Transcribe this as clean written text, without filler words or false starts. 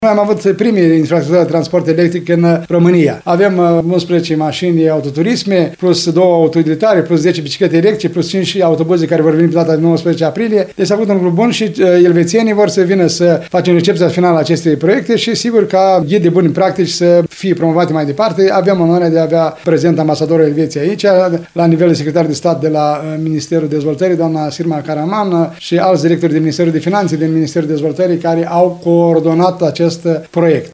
Noi am avut primii infrastructură de transport electric în România. Avem 11 mașini autoturisme, plus 2 autoutilitare, plus 10 biciclete electrice, plus 5 autobuze care vor veni pe data de 19 aprilie. Deci s-a făcut un lucru bun și elvețienii vor să vină să facem recepția finală a acestei proiecte și sigur ca ghid de buni practici să fie promovate mai departe. Avem onoarea de a avea prezent ambasadorul Elveției aici, la nivel de secretar de stat de la Ministerul Dezvoltării, doamna Sirma Karaman, și alți directori din Ministerul de Finanțe, din Ministerul Dezvoltării, care au coordonat acest proiect.